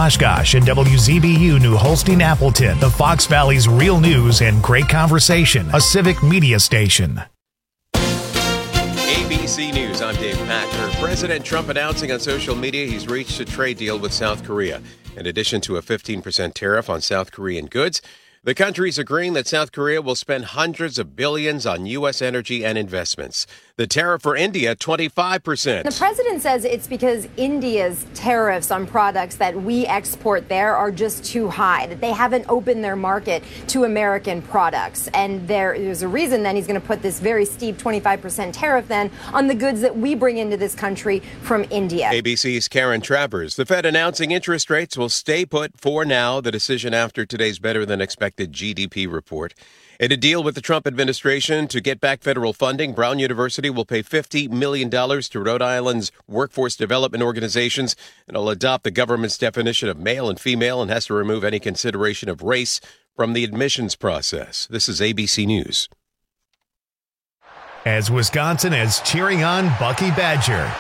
Oshkosh and WZBU New Holstein Appleton, the Fox Valley's real news and great conversation, a civic media station. ABC News, I'm Dave Packer. President Trump announcing on social media he's reached a trade deal with South Korea. In addition to a 15% tariff on South Korean goods, the country's agreeing that South Korea will spend hundreds of billions on U.S. energy and investments. The tariff for India, 25%. The president says it's because India's tariffs on products that we export there are just too high, that they haven't opened their market to American products. And there's a reason then he's going to put this very steep 25% tariff then on the goods that we bring into this country from India. ABC's Karen Travers. The Fed announcing interest rates will stay put for now. The decision after today's better-than-expected GDP report. In a deal with the Trump administration to get back federal funding, Brown University will pay $50 million to Rhode Island's workforce development organizations, and will adopt the government's definition of male and female and has to remove any consideration of race from the admissions process. This is ABC News. As Wisconsin is cheering on Bucky Badger.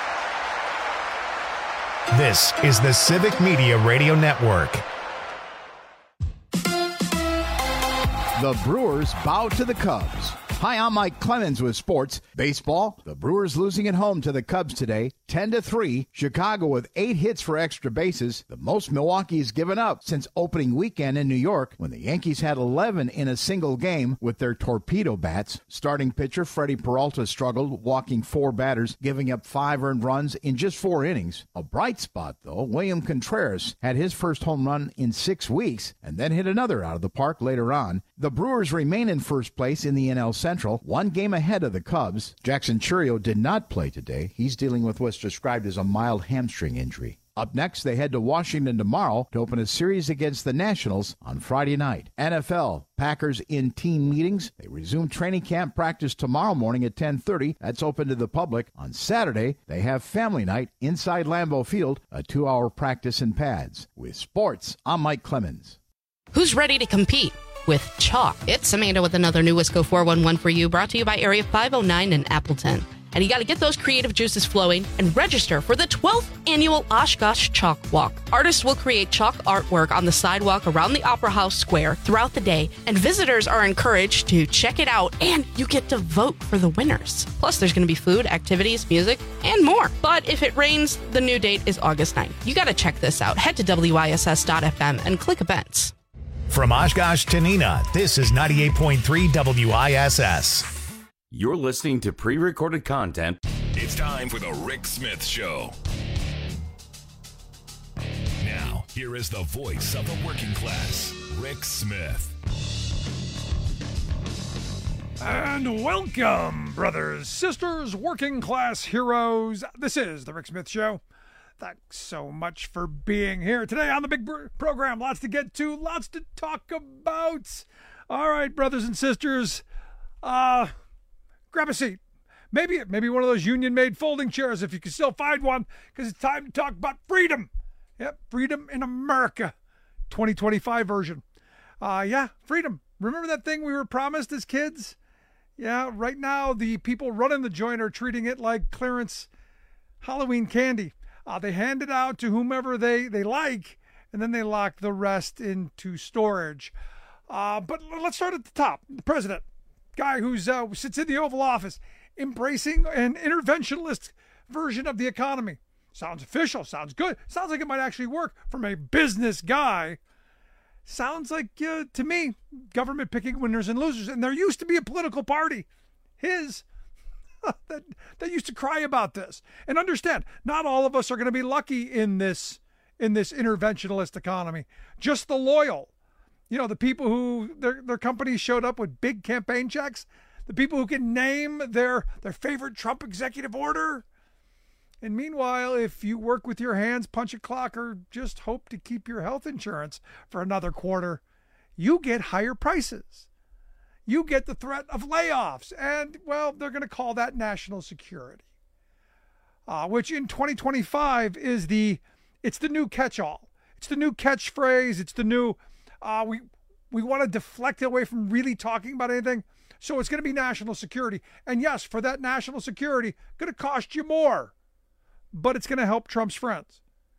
This is the Civic Media Radio Network. The Brewers bow to the Cubs. Hi, I'm Mike Clemens with sports. Baseball, the Brewers losing at home to the Cubs today, 10-3. Chicago with 8 hits for extra bases, the most Milwaukee's given up since opening weekend in New York when the Yankees had 11 in a single game with their torpedo bats. Starting pitcher Freddie Peralta struggled, walking 4 batters, giving up 5 earned runs in just 4 innings. A bright spot, though, William Contreras had his first home run in 6 weeks and then hit another out of the park later on. The Brewers remain in first place in the NL Central, 1 game ahead of the Cubs. Jackson Chourio did not play today. He's dealing with what's described as a mild hamstring injury. Up next, they head to Washington tomorrow to open a series against the Nationals on Friday night. NFL, Packers in team meetings. They resume training camp practice tomorrow morning at 10:30. That's open to the public. On Saturday, they have family night inside Lambeau Field, a 2-hour practice in pads. With sports, I'm Mike Clemens. Who's ready to compete? With chalk. It's Amanda with another new Wisco 411 for you, brought to you by Area 509 in Appleton. And you got to get those creative juices flowing and register for the 12th annual Oshkosh Chalk Walk. Artists will create chalk artwork on the sidewalk around the Opera House Square throughout the day, and visitors are encouraged to check it out, and you get to vote for the winners. Plus, there's going to be food, activities, music, and more. But if it rains, the new date is August 9th. You got to check this out. Head to WISS.FM and click events. From Oshkosh to Neenah, this is 98.3 WISS. You're listening to pre-recorded content. It's time for the Rick Smith Show. Now, here is the voice of the working class, Rick Smith. And welcome, brothers, sisters, working class heroes. This is the Rick Smith Show. Thanks so much for being here today on the big program. Lots to get to, lots to talk about. All right, brothers and sisters, grab a seat. Maybe one of those union-made folding chairs if you can still find one, because it's time to talk about freedom. Yep, freedom in America, 2025 version. Freedom. Remember that thing we were promised as kids? Yeah, right now the people running the joint are treating it like clearance Halloween candy. They hand it out to whomever they like, and then they lock the rest into storage. But let's start at the top. The president, guy who sits in the Oval Office, embracing an interventionist version of the economy. Sounds official, sounds good, sounds like it might actually work from a business guy. Sounds like, to me, government picking winners and losers. And there used to be a political party, his, that used to cry about this. And understand, not all of us are going to be lucky in this interventionist economy. Just the loyal. The people who their companies showed up with big campaign checks, the people who can name their favorite Trump executive order. And meanwhile, if you work with your hands, punch a clock, or just hope to keep your health insurance for another quarter, you get higher prices. You get the threat of layoffs, and, well, they're going to call that national security, which in 2025 is it's the new catch-all. It's the new catchphrase. It's the new, we want to deflect away from really talking about anything, so it's going to be national security. And yes, for that national security, going to cost you more, but it's going to help Trump's friends.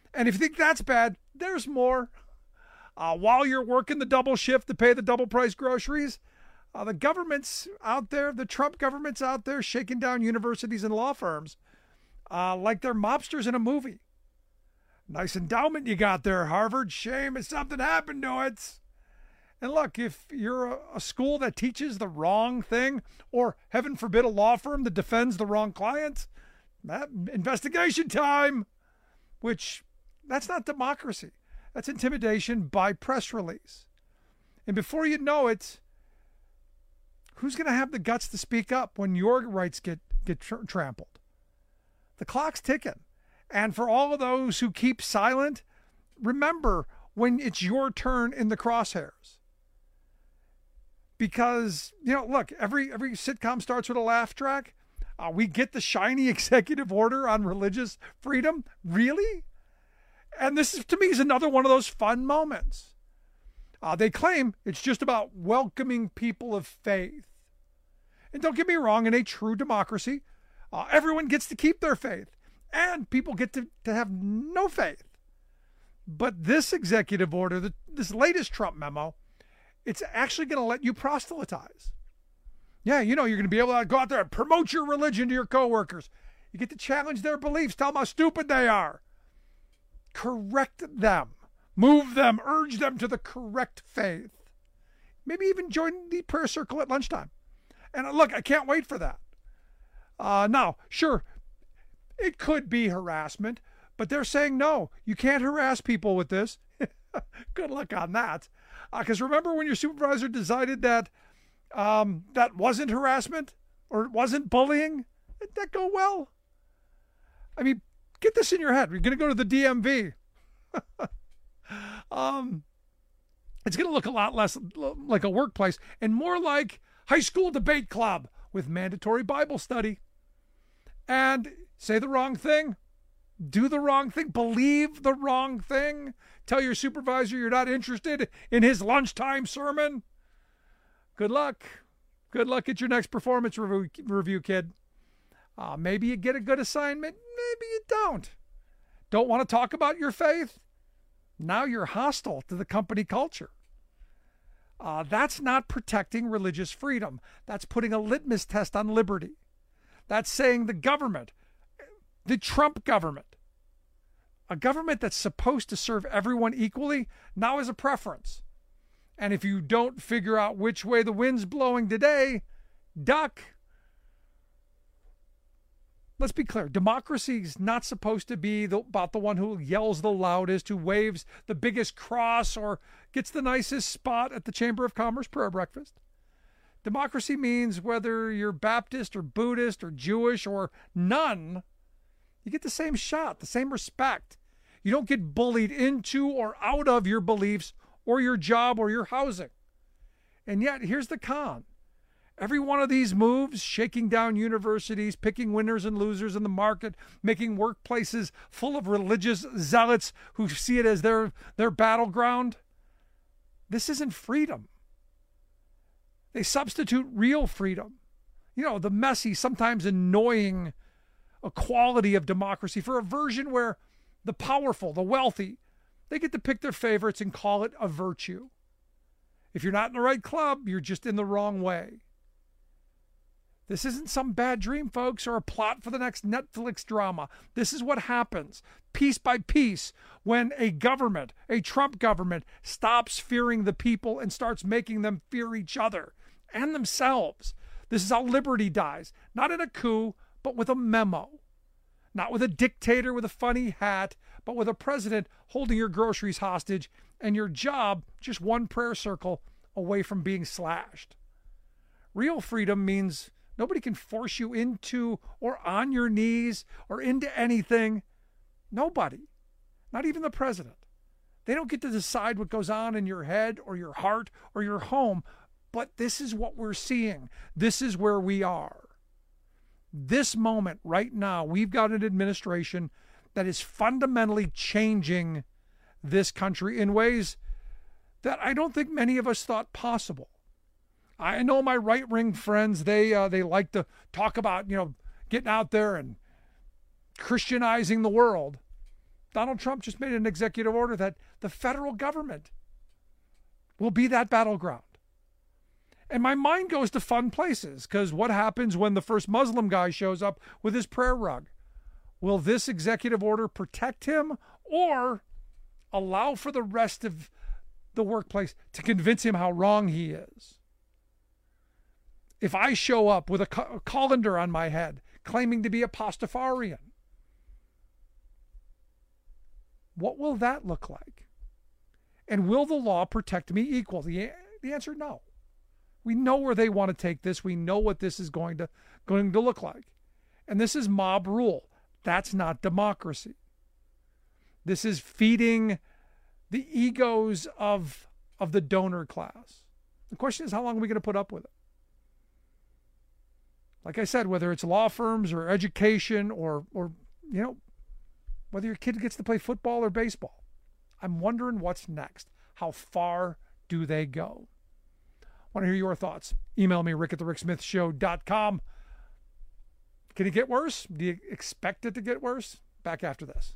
And if you think that's bad, there's more. While you're working the double shift to pay the double price groceries, the government's out there, the Trump government's out there shaking down universities and law firms like they're mobsters in a movie. Nice endowment you got there, Harvard. Shame if something happened to it. And look, if you're a school that teaches the wrong thing, or heaven forbid, a law firm that defends the wrong client, investigation time, which that's not democracy. That's intimidation by press release. And before you know it, who's going to have the guts to speak up when your rights get trampled? The clock's ticking. And for all of those who keep silent, remember when it's your turn in the crosshairs. Because, look, every sitcom starts with a laugh track. We get the shiny executive order on religious freedom. Really? And this, to me, is another one of those fun moments. They claim it's just about welcoming people of faith. And don't get me wrong, in a true democracy, everyone gets to keep their faith. And people get to have no faith. But this executive order, this latest Trump memo, it's actually going to let you proselytize. Yeah, you're going to be able to go out there and promote your religion to your coworkers. You get to challenge their beliefs, tell them how stupid they are. Correct them. Move them, urge them to the correct faith. Maybe even join the prayer circle at lunchtime. And look, I can't wait for that. Now, sure, it could be harassment, but they're saying, no, you can't harass people with this. Good luck on that. Because remember when your supervisor decided that that wasn't harassment or it wasn't bullying? Did that go well? I mean, get this in your head. You're going to go to the DMV. It's going to look a lot less like a workplace and more like high school debate club with mandatory Bible study. And say the wrong thing, do the wrong thing, believe the wrong thing, tell your supervisor you're not interested in his lunchtime sermon. Good luck. Good luck at your next performance review, kid. Maybe you get a good assignment, maybe you don't. Don't want to talk about your faith? Now you're hostile to the company culture. That's not protecting religious freedom. That's putting a litmus test on liberty. That's saying the government, the Trump government, a government that's supposed to serve everyone equally, now is a preference. And if you don't figure out which way the wind's blowing today, duck. Let's be clear. Democracy is not supposed to be about the one who yells the loudest, who waves the biggest cross, or gets the nicest spot at the Chamber of Commerce prayer breakfast. Democracy means whether you're Baptist or Buddhist or Jewish or none, you get the same shot, the same respect. You don't get bullied into or out of your beliefs or your job or your housing. And yet, here's the con. Every one of these moves, shaking down universities, picking winners and losers in the market, making workplaces full of religious zealots who see it as their battleground, this isn't freedom. They substitute real freedom. The messy, sometimes annoying equality of democracy for a version where the powerful, the wealthy, they get to pick their favorites and call it a virtue. If you're not in the right club, you're just in the wrong way. This isn't some bad dream, folks, or a plot for the next Netflix drama. This is what happens piece by piece when a government, a Trump government, stops fearing the people and starts making them fear each other and themselves. This is how liberty dies. Not in a coup, but with a memo. Not with a dictator with a funny hat, but with a president holding your groceries hostage and your job just one prayer circle away from being slashed. Real freedom means nobody can force you into or on your knees or into anything. Nobody. Not even the president. They don't get to decide what goes on in your head or your heart or your home. But this is what we're seeing. This is where we are. This moment right now, we've got an administration that is fundamentally changing this country in ways that I don't think many of us thought possible. I know my right-wing friends, they like to talk about, getting out there and Christianizing the world. Donald Trump just made an executive order that the federal government will be that battleground. And my mind goes to fun places, because what happens when the first Muslim guy shows up with his prayer rug? Will this executive order protect him or allow for the rest of the workplace to convince him how wrong he is? If I show up with a colander on my head claiming to be a Pastafarian, what will that look like? And will the law protect me equal? The answer, no. We know where they want to take this. We know what this is going to look like. And this is mob rule. That's not democracy. This is feeding the egos of the donor class. The question is, how long are we going to put up with it? Like I said, whether it's law firms or education or whether your kid gets to play football or baseball, I'm wondering what's next. How far do they go? Want to hear your thoughts? Email me, rick@thericksmithshow.com. Can it get worse? Do you expect it to get worse? Back after this.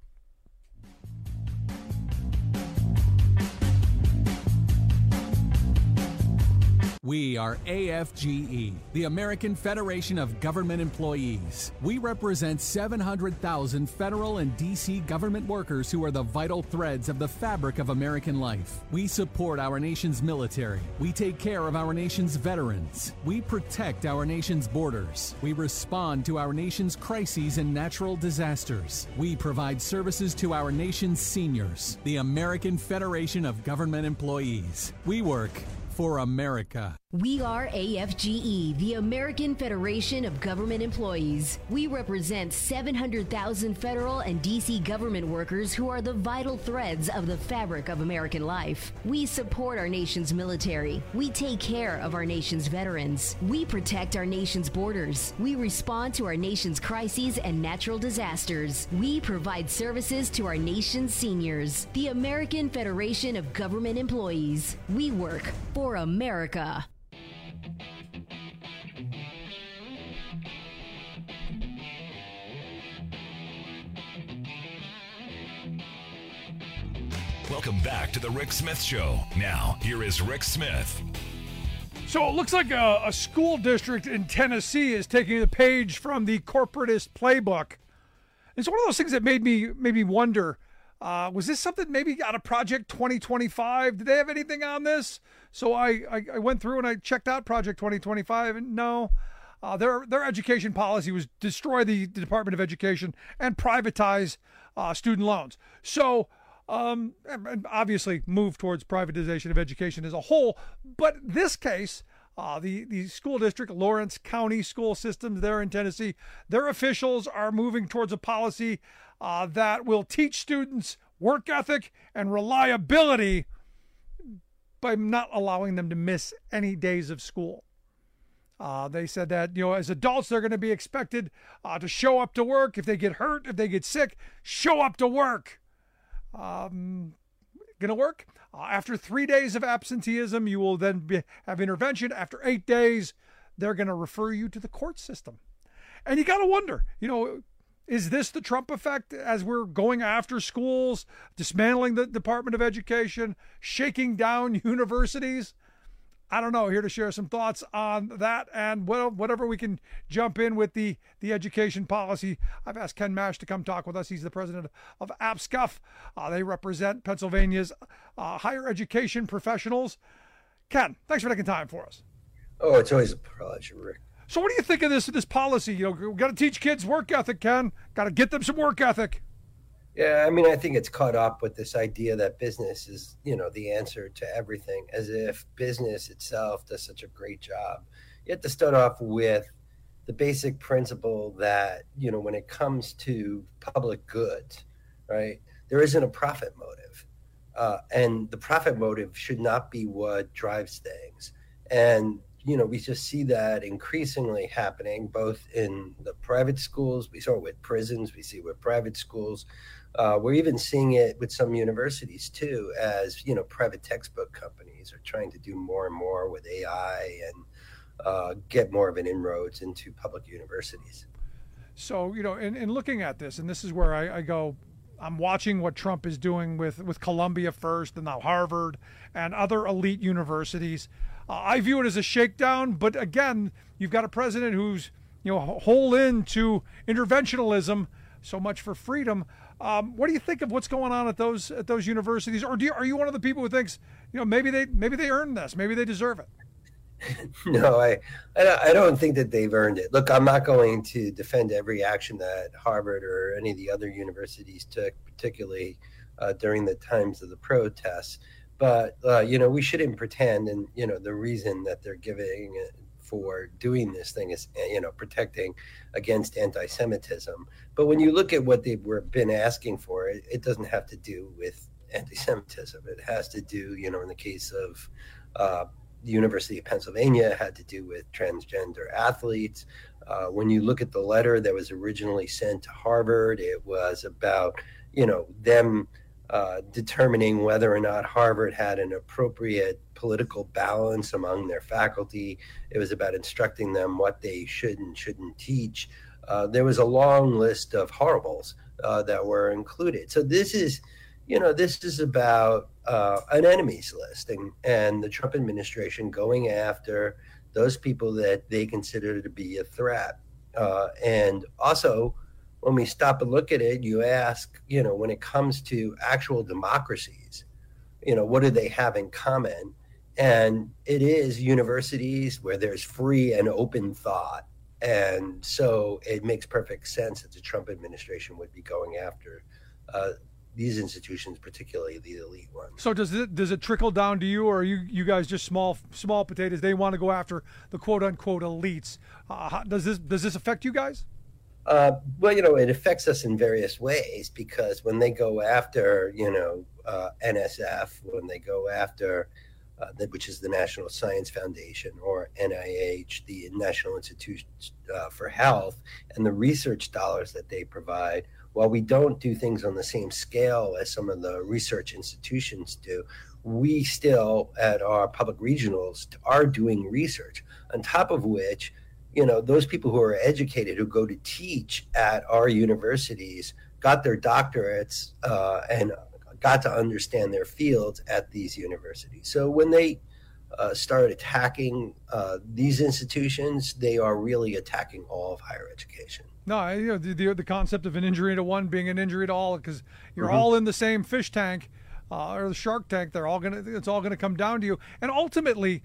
We are AFGE, the American Federation of Government Employees. We represent 700,000 federal and D.C. government workers who are the vital threads of the fabric of American life. We support our nation's military. We take care of our nation's veterans. We protect our nation's borders. We respond to our nation's crises and natural disasters. We provide services to our nation's seniors. The American Federation of Government Employees. We work for America. We are AFGE, the American Federation of Government Employees. We represent 700,000 federal and D.C. government workers who are the vital threads of the fabric of American life. We support our nation's military. We take care of our nation's veterans. We protect our nation's borders. We respond to our nation's crises and natural disasters. We provide services to our nation's seniors. The American Federation of Government Employees. We work for America. Welcome back to the Rick Smith Show. Now, here is Rick Smith. So it looks like a school district in Tennessee is taking the page from the corporatist playbook. It's one of those things that made me wonder, was this something maybe out of Project 2025? Did they have anything on this? So I went through and I checked out Project 2025, and no. Their education policy was destroy the Department of Education and privatize student loans. So and obviously move towards privatization of education as a whole. But this case, the school district, Lawrence County School Systems there in Tennessee, their officials are moving towards a policy that will teach students work ethic and reliability by not allowing them to miss any days of school. They said that, as adults, they're going to be expected to show up to work. If they get hurt, if they get sick, show up to work. Going to work? After 3 days of absenteeism, you will then have intervention. After 8 days, they're going to refer you to the court system. And you got to wonder, is this the Trump effect as we're going after schools, dismantling the Department of Education, shaking down universities? I don't know. Here to share some thoughts on that and whatever we can jump in with the education policy. I've asked Ken Mash to come talk with us. He's the president of APSCUF. They represent Pennsylvania's higher education professionals. Ken, thanks for taking time for us. Oh, it's always a pleasure, Rick. So what do you think of this policy? We've got to teach kids work ethic, Ken. Got to get them some work ethic. Yeah, I think it's caught up with this idea that business is, the answer to everything, as if business itself does such a great job. You have to start off with the basic principle that, when it comes to public goods, right, there isn't a profit motive. And the profit motive should not be what drives things. And, we just see that increasingly happening both in the private schools. We saw it with prisons. We see it with private schools. We're even seeing it with some universities too, as private textbook companies are trying to do more and more with AI and get more of an inroads into public universities. So in looking at this, and this is where I go, I'm watching what Trump is doing with Columbia first and now Harvard and other elite universities. I view it as a shakedown, but again, you've got a president who's whole into interventionalism. So much for freedom. What do you think of what's going on at those universities? Or are you one of the people who thinks maybe they earned this, maybe they deserve it? No, I don't think that they've earned it. Look, I'm not going to defend every action that Harvard or any of the other universities took, particularly during the times of the protests. But we shouldn't pretend, and the reason that they're giving for doing this thing is protecting against anti-Semitism. But when you look at what they've been asking for, it doesn't have to do with anti-Semitism. It has to do, in the case of the University of Pennsylvania, it had to do with transgender athletes. When you look at the letter that was originally sent to Harvard, it was about them determining whether or not Harvard had an appropriate political balance among their faculty. It was about instructing them what they should and shouldn't teach. There was a long list of horribles that were included. So this is about an enemies list and the Trump administration going after those people that they consider to be a threat. And also, when we stop and look at it, you ask, when it comes to actual democracies, what do they have in common? And it is universities where there's free and open thought. And so it makes perfect sense that the Trump administration would be going after these institutions, particularly the elite ones. So does it trickle down to you, or are you guys just small potatoes? They want to go after the quote unquote elites. Does this affect you guys? Well, it affects us in various ways, because when they go after, NSF, when they go after, which is the National Science Foundation, or NIH, the National Institute for Health, and the research dollars that they provide, while we don't do things on the same scale as some of the research institutions do, we still, at our public regionals, are doing research, on top of which, those people who are educated, who go to teach at our universities, got their doctorates and got to understand their fields at these universities. So when they start attacking these institutions, they are really attacking all of higher education. No, the concept of an injury to one being an injury to all, because you're all in the same fish tank or the shark tank. It's all gonna come down to you. And ultimately,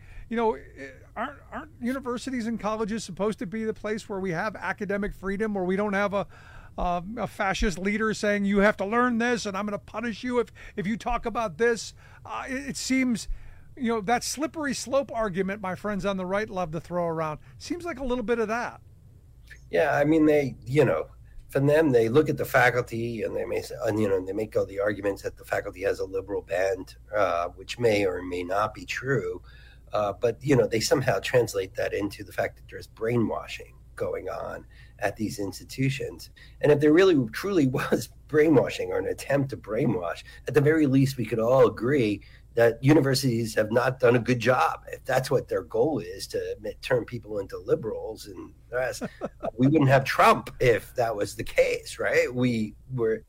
aren't universities and colleges supposed to be the place where we have academic freedom, where we don't have a fascist leader saying you have to learn this and I'm going to punish you if you talk about this? It seems, that slippery slope argument my friends on the right love to throw around seems like a little bit of that. Yeah, I mean, they, from them, they look at the faculty and they may say, they make all the arguments that the faculty has a liberal bent, which may or may not be true. But, they somehow translate that into the fact that there's brainwashing going on at these institutions. And if there really truly was brainwashing, or an attempt to brainwash, at the very least, we could all agree that universities have not done a good job. If that's what their goal is, to turn people into liberals and the rest, we wouldn't have Trump if that was the case, right? Look,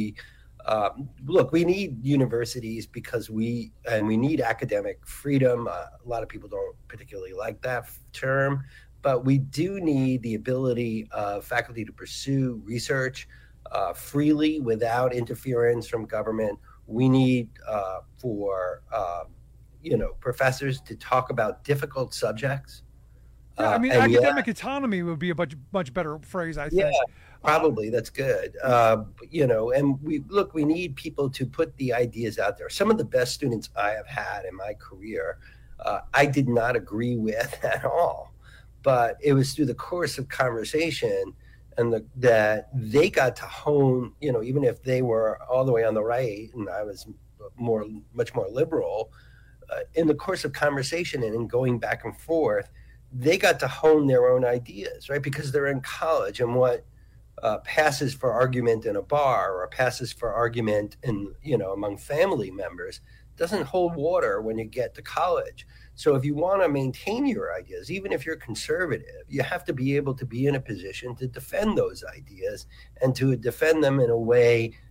we need universities because we need academic freedom. A lot of people don't particularly like that term, but we do need the ability of faculty to pursue research freely without interference from government. We need for professors to talk about difficult subjects. Yeah, academic autonomy would be a much better phrase, I think. Yeah, probably. That's good. And we need people to put the ideas out there. Some of the best students I have had in my career, I did not agree with at all, but it was through the course of conversation and that they got to hone, even if they were all the way on the right and I was much more liberal, in the course of conversation and in going back and forth, they got to hone their own ideas, right? Because they're in college, and what passes for argument in a bar or passes for argument among family members doesn't hold water when you get to college. So if you want to maintain your ideas, even if you're conservative, you have to be able to be in a position to defend those ideas and to defend them in a way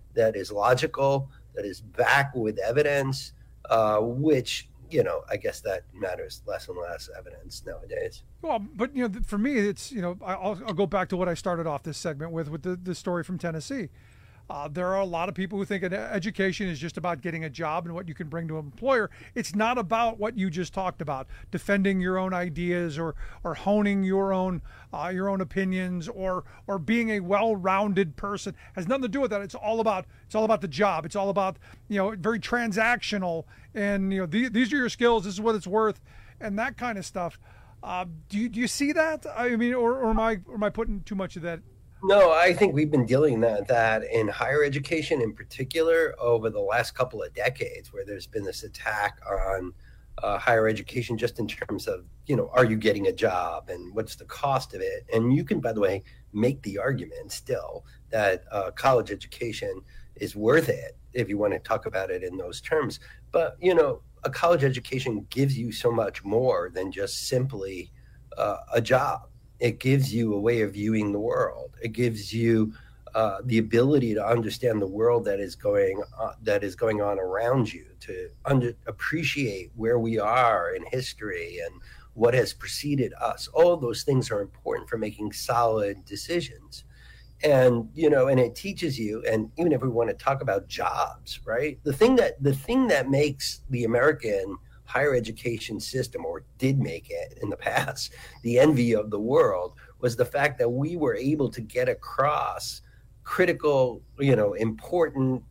that is logical, that is backed with evidence, which, I guess that matters less and less evidence nowadays. Well, but, for me, it's, I'll go back to what I started off this segment with the story from Tennessee. There are a lot of people who think that education is just about getting a job and what you can bring to an employer. It's not about what you just talked about, defending your own ideas or honing your own opinions or being a well-rounded person. It has nothing to do with that. It's all about the job. It's all about, very transactional and, these are your skills. This is what it's worth, and that kind of stuff. Do you see that? I mean, or am I putting too much of that? No, I think we've been dealing that in higher education in particular over the last couple of decades, where there's been this attack on higher education just in terms of, are you getting a job and what's the cost of it? And you can, by the way, make the argument still that college education is worth it if you want to talk about it in those terms. But, a college education gives you so much more than just simply a job. It gives you a way of viewing the world. It gives you the ability to understand the world that is going on around you, to appreciate where we are in history and what has preceded us. All of those things are important for making solid decisions. And, and it teaches you, and even if we want to talk about jobs, right? The thing that makes the American higher education system, or did make it in the past, the envy of the world, was the fact that we were able to get across critical, important,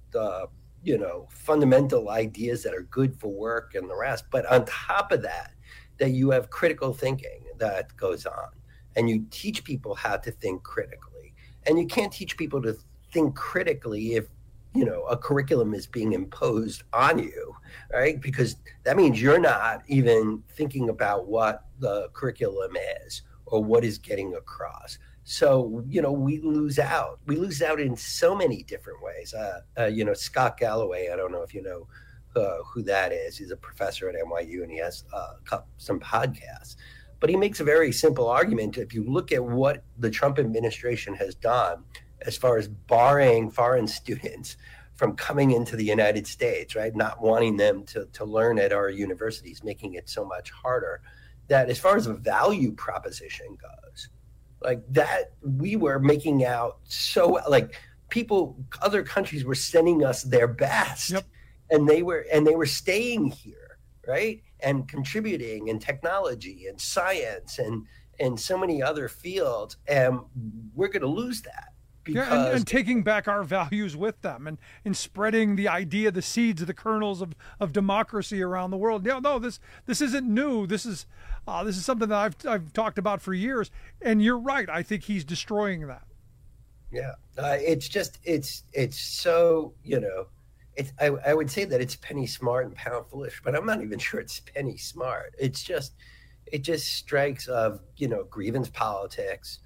fundamental ideas that are good for work and the rest. But on top of that you have critical thinking that goes on, and you teach people how to think critically. And you can't teach people to think critically if a curriculum is being imposed on you, right? Because that means you're not even thinking about what the curriculum is or what is getting across. So, we lose out. We lose out in so many different ways. Scott Galloway, I don't know if you know who that is. He's a professor at NYU, and he has some podcasts. But he makes a very simple argument. If you look at what the Trump administration has done as far as barring foreign students from coming into the United States, right? Not wanting them to learn at our universities, making it so much harder, that as far as a value proposition goes, like that, we were making out so, like, other countries were sending us their best. Yep. And they were staying here, right? And contributing in technology and science and so many other fields. And we're going to lose that. Yeah, and taking back our values with them and spreading the idea, the seeds, the kernels of democracy around the world. This isn't new. This is something that I've talked about for years. And you're right. I think he's destroying that. Yeah, it's so, I would say that it's penny smart and pound foolish, but I'm not even sure it's penny smart. It just strikes of, grievance politics,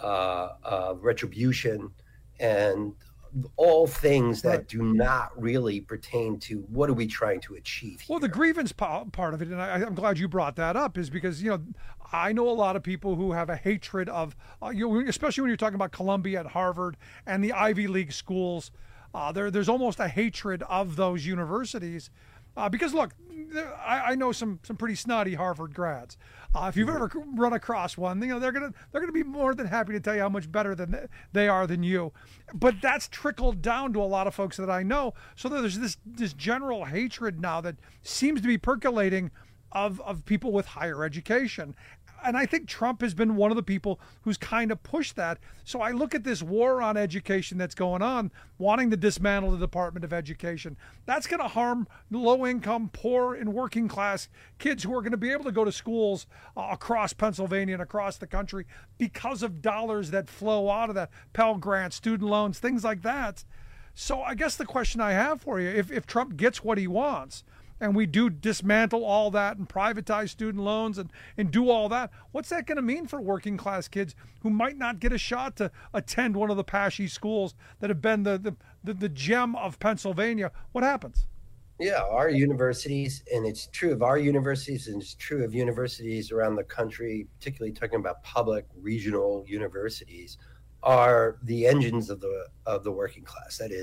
retribution, and all things that do not really pertain to what are we trying to achieve here. Well, the grievance part of it, and I'm glad you brought that up, is because, I know a lot of people who have a hatred of, especially when you're talking about Columbia and Harvard and the Ivy League schools. There's almost a hatred of those universities because, look, I know some pretty snotty Harvard grads. If you've ever run across one, they're gonna be more than happy to tell you how much better than they are than you. But that's trickled down to a lot of folks that I know. So there's this general hatred now that seems to be percolating of people with higher education. And I think Trump has been one of the people who's kind of pushed that. So I look at this war on education that's going on, wanting to dismantle the Department of Education. That's going to harm low-income, poor, and working-class kids who are going to be able to go to schools across Pennsylvania and across the country because of dollars that flow out of that, Pell Grants, student loans, things like that. So I guess the question I have for you, if Trump gets what he wants, and we do dismantle all that and privatize student loans and do all that, what's that going to mean for working class kids who might not get a shot to attend one of the Pashy schools that have been the gem of Pennsylvania? What happens? Yeah, our universities, and it's true of our universities, and it's true of universities around the country, particularly talking about public regional universities, are the engines of the working class. That is,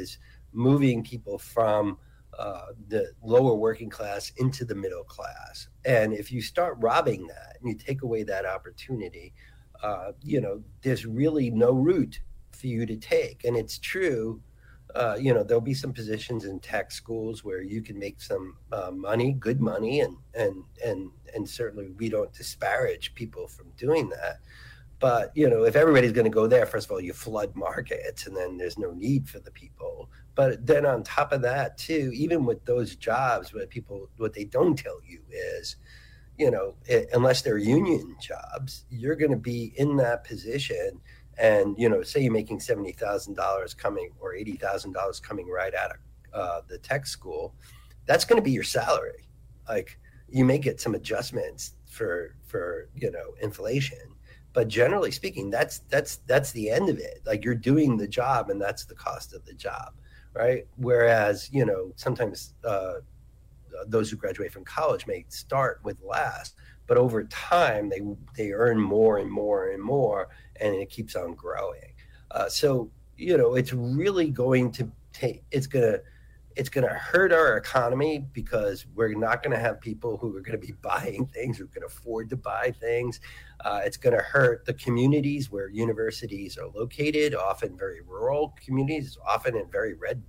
moving people from the lower working class into the middle class. And if you start robbing that and you take away that opportunity, there's really no route for you to take. And it's true, there'll be some positions in tech schools where you can make some money, good money, and certainly we don't disparage people from doing that. But, if everybody's going to go there, first of all, you flood markets and then there's no need for the people. But then on top of that, too, even with those jobs, what they don't tell you is, unless they're union jobs, you're going to be in that position. And, say you're making $70,000 coming or $80,000 coming right out of the tech school, that's going to be your salary. Like, you may get some adjustments for inflation. But generally speaking, that's the end of it. Like, you're doing the job and that's the cost of the job, right? Whereas, sometimes those who graduate from college may start with less, but over time they earn more and more and more, and it keeps on growing. So it's really going to take. It's gonna hurt our economy because we're not going to have people who are going to be buying things, who can afford to buy things. It's going to hurt the communities where universities are located, often very rural communities, often in very red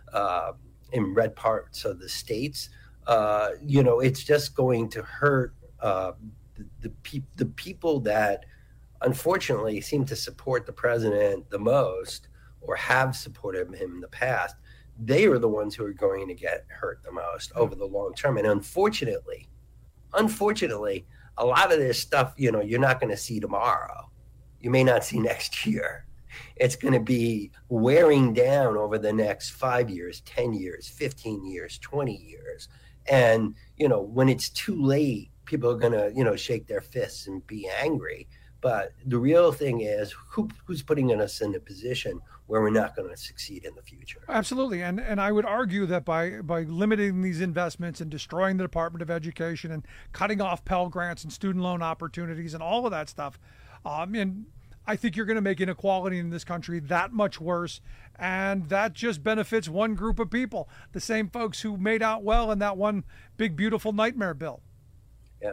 parts of the states. It's just going to hurt the people that unfortunately seem to support the president the most or have supported him in the past. They are the ones who are going to get hurt the most over the long term. And unfortunately, a lot of this stuff, you're not going to see tomorrow. You may not see next year. It's going to be wearing down over the next 5 years, 10 years, 15 years, 20 years. And, when it's too late, people are going to, shake their fists and be angry. But the real thing is who's putting us in a position where we're not going to succeed in the future. Absolutely. And I would argue that by limiting these investments and destroying the Department of Education and cutting off Pell Grants and student loan opportunities and all of that stuff, and I think you're going to make inequality in this country that much worse. And that just benefits one group of people, the same folks who made out well in that one big, beautiful nightmare bill. Yeah.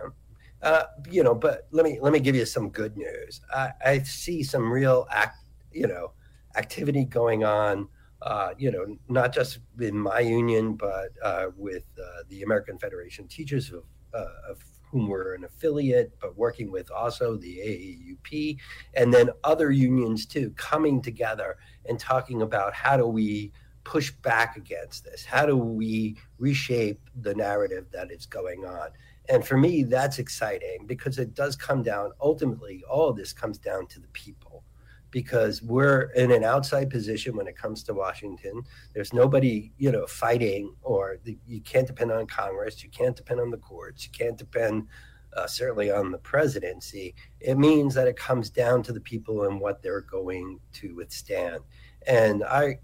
But let me give you some good news. I see some real activity going on, not just in my union, but with the American Federation of Teachers, of whom we're an affiliate, but working with also the AAUP, and then other unions too, coming together and talking about how do we push back against this? How do we reshape the narrative that is going on? And for me, that's exciting because it does come down, ultimately, all of this comes down to the people, because we're in an outside position when it comes to Washington. There's nobody, fighting, or you can't depend on Congress. You can't depend on the courts. You can't depend certainly on the presidency. It means that it comes down to the people and what they're going to withstand. And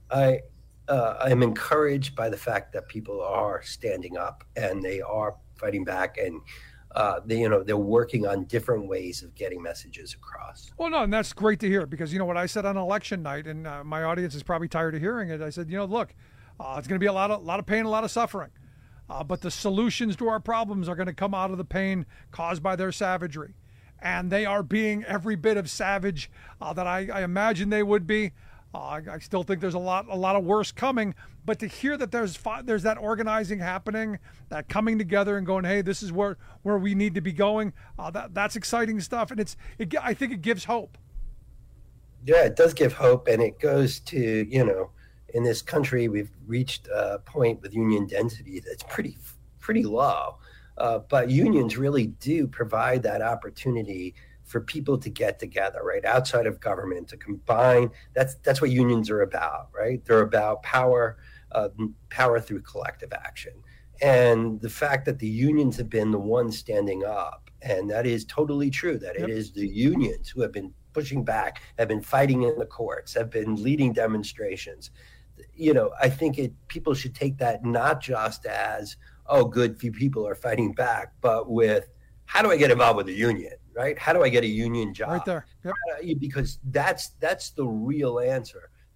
I'm encouraged by the fact that people are standing up and they are fighting back, and they're working on different ways of getting messages across. Well, no, and that's great to hear, because what I said on election night, and my audience is probably tired of hearing it. I said, look, it's going to be a lot of pain, a lot of suffering, but the solutions to our problems are going to come out of the pain caused by their savagery, and they are being every bit of savage that I imagine they would be. I still think there's a lot of worse coming, but to hear that there's that organizing happening, that coming together and going, hey, this is where we need to be going, that's exciting stuff, and I think it gives hope. Yeah, it does give hope, and it goes to, in this country we've reached a point with union density that's pretty low, but unions really do provide that opportunity for people to get together, right, outside of government, to combine. That's what unions are about, right? They're about power through collective action. And the fact that the unions have been the ones standing up, and that is totally true, that It is the unions who have been pushing back, have been fighting in the courts, have been leading demonstrations. I think people should take that not just as, oh, good, few people are fighting back, but with, how do I get involved with the union? Right? How do I get a union job? Right there. Yep. Because that's the real answer.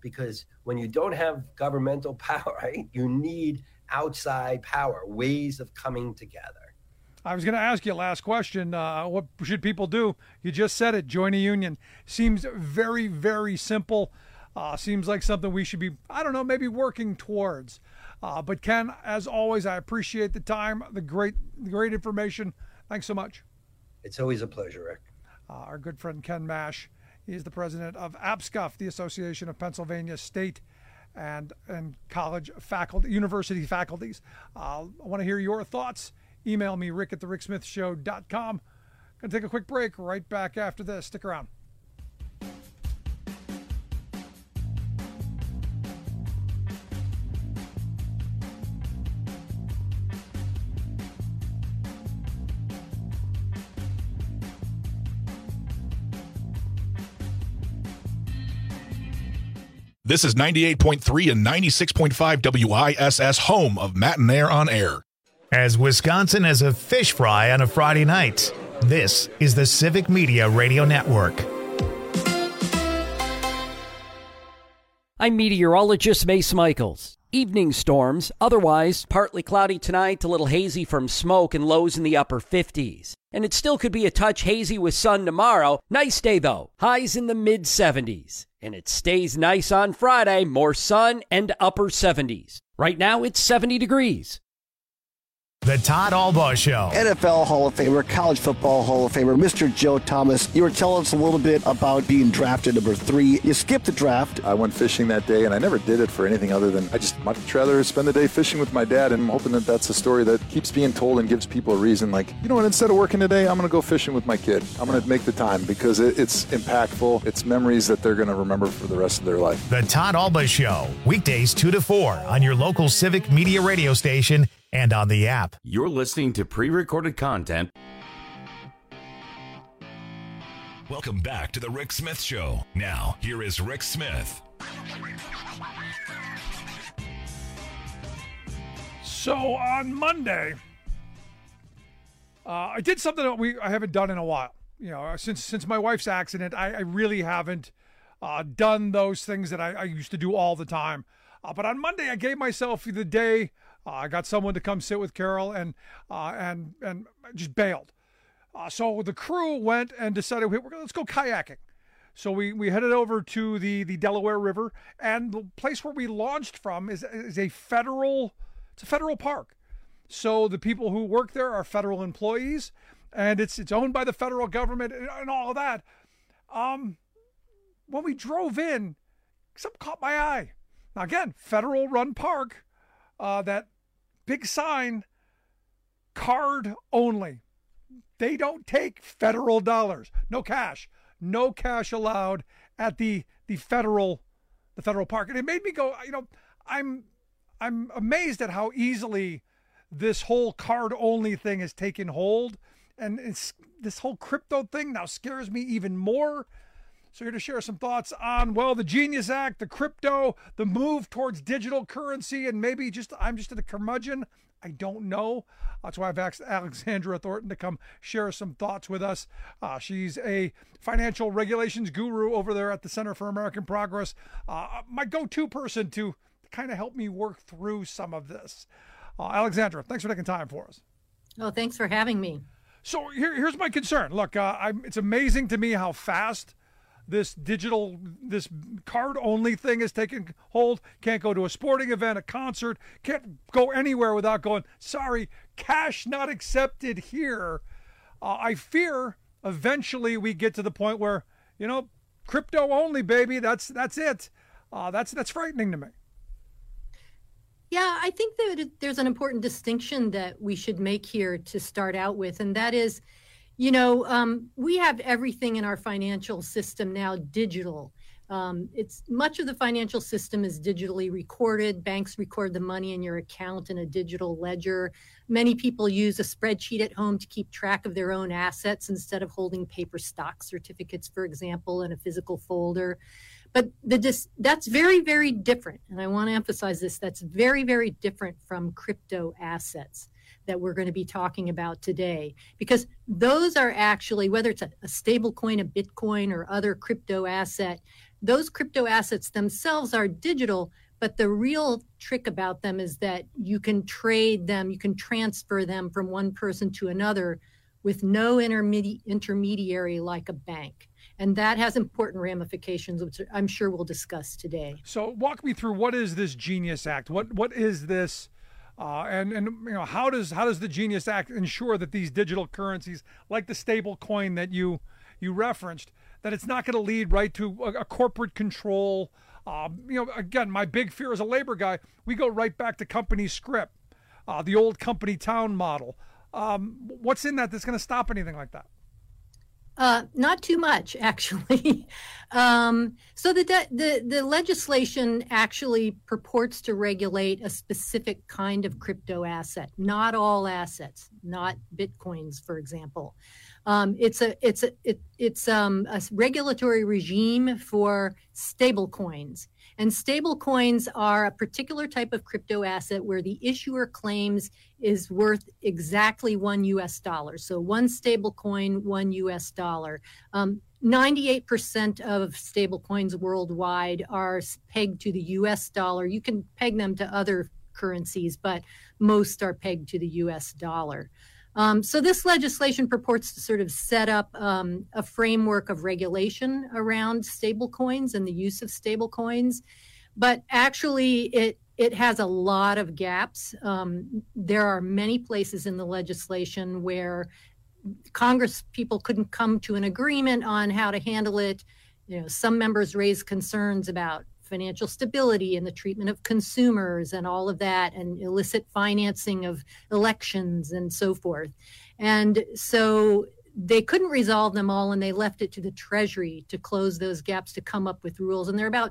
because when you don't have governmental power, right, you need outside power, ways of coming together. I was going to ask you last question. What should people do? You just said it. Join a union. Seems very, very simple. Seems like something we should be, I don't know, maybe working towards. But Ken, as always, I appreciate the time, the great information. Thanks so much. It's always a pleasure, Rick. Our good friend Ken Mash, he is the president of APSCUF, the Association of Pennsylvania State and College Faculty, University Faculties. I want to hear your thoughts. Email me, rick@thericksmithshow.com. Going to take a quick break. Right back after this. Stick around. This is 98.3 and 96.5 WISS, home of Matt and Air on Air. As Wisconsin as a fish fry on a Friday night, this is the Civic Media Radio Network. I'm meteorologist Mace Michaels. Evening storms, otherwise partly cloudy tonight, a little hazy from smoke and lows in the upper 50s. And it still could be a touch hazy with sun tomorrow. Nice day though, highs in the mid 70s. And it stays nice on Friday, more sun and upper 70s. Right now it's 70 degrees. The Todd Albaugh Show. NFL Hall of Famer, College Football Hall of Famer, Mr. Joe Thomas. You were telling us a little bit about being drafted number 3. You skipped the draft. I went fishing that day, and I never did it for anything other than I just much rather spend the day fishing with my dad, and I'm hoping that that's a story that keeps being told and gives people a reason. Like, you know what, instead of working today, I'm going to go fishing with my kid. I'm going to make the time because it's impactful. It's memories that they're going to remember for the rest of their life. The Todd Albaugh Show, weekdays 2 to 4 on your local Civic Media radio station and on the app. You're listening to pre-recorded content. Welcome back to the Rick Smith Show. Now, here is Rick Smith. So on Monday, I did something that I haven't done in a while. You know, since my wife's accident, I really haven't done those things that I used to do all the time. But on Monday, I gave myself the day. I got someone to come sit with Carol and just bailed. So the crew went and decided, let's go kayaking. So we headed over to the Delaware River, and the place where we launched from is a federal park. So the people who work there are federal employees, and it's owned by the federal government and all of that. When we drove in, something caught my eye. Now again, federal run park, that big sign, card only. They don't take federal dollars. No cash allowed at the federal park. And it made me go, I'm amazed at how easily this whole card only thing has taken hold. And this whole crypto thing now scares me even more. So here to share some thoughts on, the Genius Act, the crypto, the move towards digital currency, and maybe I'm just a curmudgeon. I don't know. That's why I've asked Alexandra Thornton to come share some thoughts with us. She's a financial regulations guru over there at the Center for American Progress. My go-to person to kind of help me work through some of this. Alexandra, thanks for taking time for us. Oh, thanks for having me. So here's my concern. Look, it's amazing to me how fast this card only thing is taking hold. Can't go to a sporting event, a concert, can't go anywhere without going, sorry, cash not accepted here. I fear eventually we get to the point where, crypto only, baby. That's it. That's frightening to me. Yeah, I think that there's an important distinction that we should make here to start out with, and that is, we have everything in our financial system now digital. It's much of the financial system is digitally recorded. Banks record the money in your account in a digital ledger. Many people use a spreadsheet at home to keep track of their own assets instead of holding paper stock certificates, for example, in a physical folder. But that's very, very different. And I want to emphasize this. That's very, very different from crypto assets that we're going to be talking about today, because those are actually, whether it's a stable coin, a Bitcoin, or other crypto asset, those crypto assets themselves are digital, but the real trick about them is that you can trade them, you can transfer them from one person to another with no intermediary like a bank. And that has important ramifications, which I'm sure we'll discuss today. So walk me through, what is this Genius Act? What is this? And you know, how does the Genius Act ensure that these digital currencies, like the stable coin that you referenced, that it's not going to lead right to a corporate control? You know, again, my big fear as a labor guy, we go right back to company script, the old company town model. What's in that that's going to stop anything like that? Not too much, actually. So the legislation actually purports to regulate a specific kind of crypto asset, not all assets, not Bitcoins, for example. It's a regulatory regime for stable coins. And stable coins are a particular type of crypto asset where the issuer claims is worth exactly $1. So one stable coin, $1. 98% of stable coins worldwide are pegged to the US dollar. You can peg them to other currencies, but most are pegged to the US dollar. So this legislation purports to sort of set up a framework of regulation around stablecoins and the use of stablecoins, but actually it has a lot of gaps. There are many places in the legislation where Congress people couldn't come to an agreement on how to handle it. You know, some members raised concerns about financial stability and the treatment of consumers and all of that, and illicit financing of elections and so forth. And so they couldn't resolve them all, and they left it to the Treasury to close those gaps, to come up with rules. And there are about,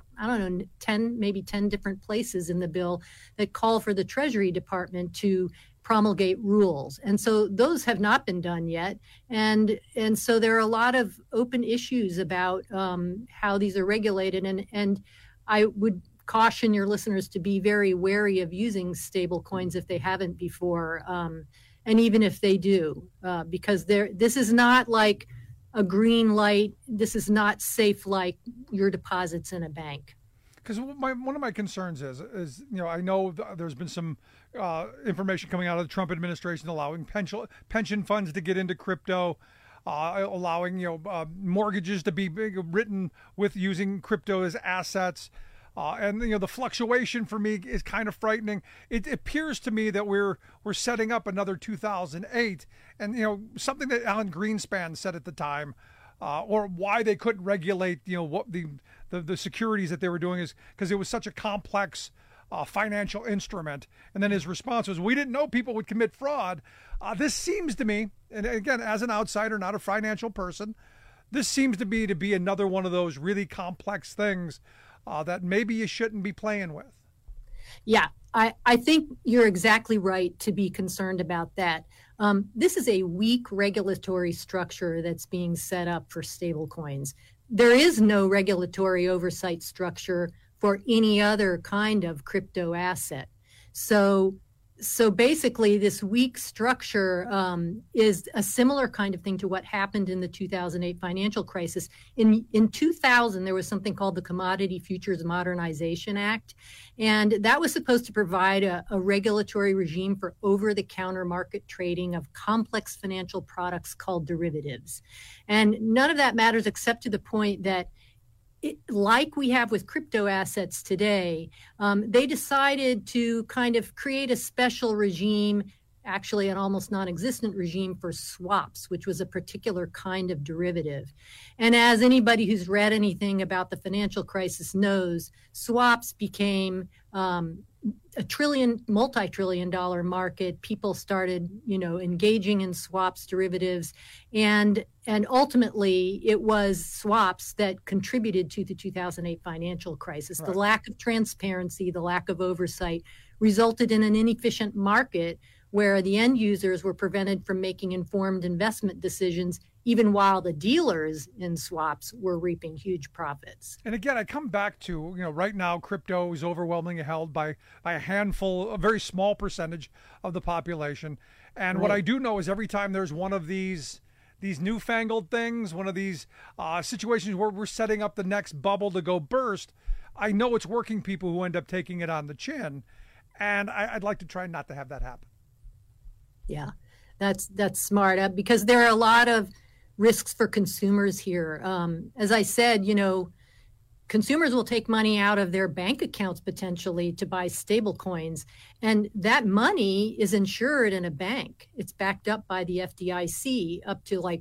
10 different places in the bill that call for the Treasury Department to promulgate rules. And so those have not been done yet. And so there are a lot of open issues about how these are regulated. And I would caution your listeners to be very wary of using stable coins if they haven't before, and even if they do, because this is not like a green light. This is not safe like your deposits in a bank. Because one of my concerns is you know, I know there's been some information coming out of the Trump administration allowing pension funds to get into crypto. Allowing mortgages to be written with using crypto as assets, and the fluctuation for me is kind of frightening. It appears to me that we're setting up another 2008, and something that Alan Greenspan said at the time, or why they couldn't regulate what the securities that they were doing is because it was such a complex financial instrument. And then his response was, we didn't know people would commit fraud. This seems to me, and again, as an outsider, not a financial person, this seems to be another one of those really complex things that maybe you shouldn't be playing with. Yeah, I think you're exactly right to be concerned about that. This is a weak regulatory structure that's being set up for stablecoins. There is no regulatory oversight structure for any other kind of crypto asset. So basically, this weak structure is a similar kind of thing to what happened in the 2008 financial crisis. In 2000, there was something called the Commodity Futures Modernization Act, and that was supposed to provide a regulatory regime for over-the-counter market trading of complex financial products called derivatives. And none of that matters except to the point that like we have with crypto assets today, they decided to kind of create a special regime, actually an almost non-existent regime for swaps, which was a particular kind of derivative. And as anybody who's read anything about the financial crisis knows, swaps became a multi-trillion dollar market. People started, engaging in swaps derivatives, and ultimately it was swaps that contributed to the 2008 financial crisis. Right. The lack of transparency, the lack of oversight resulted in an inefficient market where the end users were prevented from making informed investment decisions, even while the dealers in swaps were reaping huge profits. And again, I come back to, right now crypto is overwhelmingly held by a handful, a very small percentage of the population. And Right. What I do know is every time there's one of these these newfangled things, one of these situations where we're setting up the next bubble to go burst, I know it's working people who end up taking it on the chin, and I'd like to try not to have that happen. Yeah, that's smart because there are a lot of risks for consumers here. As I said, consumers will take money out of their bank accounts potentially to buy stable coins, and that money is insured in a bank. It's backed up by the FDIC up to like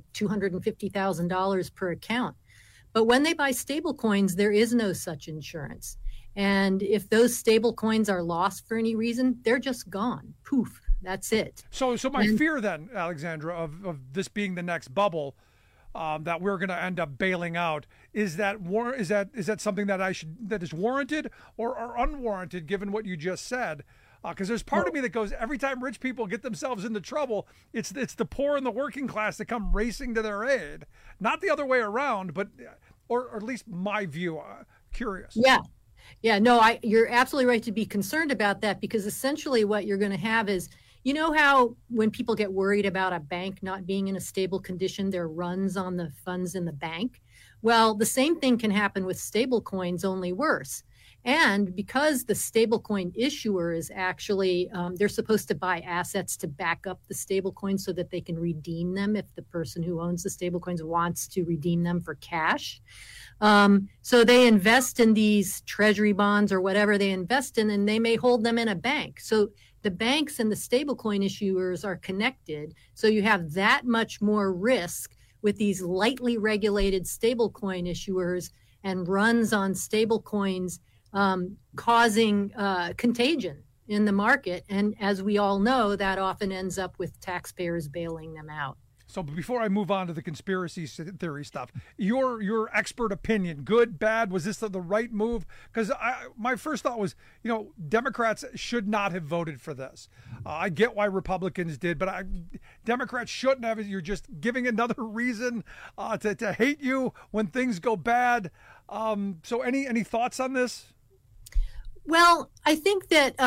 $250,000 per account. But when they buy stable coins, there is no such insurance. And if those stable coins are lost for any reason, they're just gone. Poof, that's it. So my fear then, Alexandra, of this being the next bubble, that we're going to end up bailing out, is that something that is warranted or unwarranted given what you just said? Because there's part of me that goes, every time rich people get themselves into trouble, it's the poor and the working class that come racing to their aid, not the other way around, but or at least my view. Curious. Yeah. No, you're absolutely right to be concerned about that, because essentially what you're going to have is, you know how when people get worried about a bank not being in a stable condition, there are runs on the funds in the bank? Well, the same thing can happen with stable coins, only worse. And because the stablecoin issuer is actually, they're supposed to buy assets to back up the stablecoin so that they can redeem them if the person who owns the stablecoins wants to redeem them for cash. So they invest in these treasury bonds or whatever they invest in, and they may hold them in a bank. So the banks and the stablecoin issuers are connected. So you have that much more risk with these lightly regulated stablecoin issuers and runs on stablecoins causing contagion in the market. And as we all know, that often ends up with taxpayers bailing them out. So before I move on to the conspiracy theory stuff, your expert opinion, good, bad, was this the right move? Because my first thought was, Democrats should not have voted for this. I get why Republicans did, but Democrats shouldn't have. You're just giving another reason to hate you when things go bad. So any thoughts on this? Well, I think that,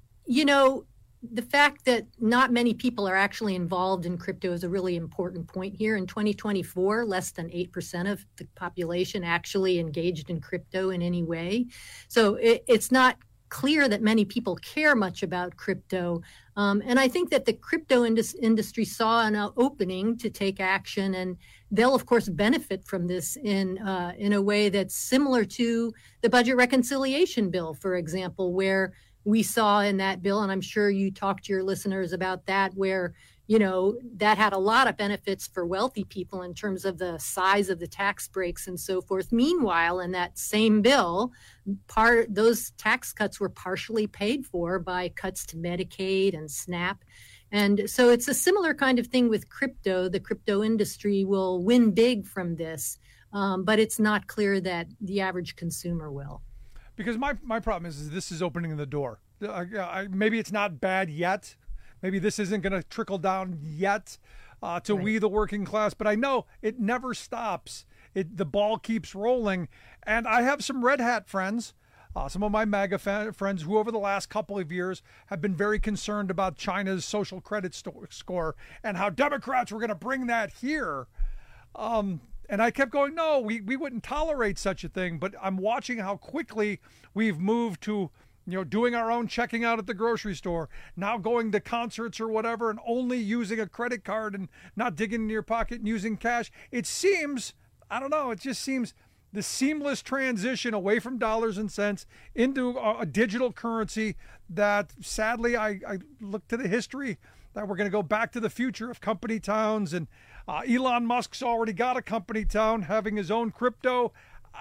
the fact that not many people are actually involved in crypto is a really important point here. In 2024, less than 8% of the population actually engaged in crypto in any way. So it's not clear that many people care much about crypto. And I think that the crypto industry saw an opening to take action, and they'll, of course, benefit from this in a way that's similar to the budget reconciliation bill, for example, where we saw in that bill, and I'm sure you talked to your listeners about that, where, that had a lot of benefits for wealthy people in terms of the size of the tax breaks and so forth. Meanwhile, in that same bill, those tax cuts were partially paid for by cuts to Medicaid and SNAP. And so it's a similar kind of thing with crypto. The crypto industry will win big from this, but it's not clear that the average consumer will. Because my problem is this is opening the door. Maybe it's not bad yet. Maybe this isn't going to trickle down yet to we, the working class. But I know it never stops. The ball keeps rolling. And I have some red hat friends, some of my MAGA friends who over the last couple of years have been very concerned about China's social credit score and how Democrats were going to bring that here. And I kept going, no, we wouldn't tolerate such a thing. But I'm watching how quickly we've moved to, doing our own checking out at the grocery store, now going to concerts or whatever, and only using a credit card and not digging in your pocket and using cash. It seems, it just seems the seamless transition away from dollars and cents into a digital currency that sadly, I look to the history that we're going to go back to the future of company towns, and Elon Musk's already got a company town having his own crypto,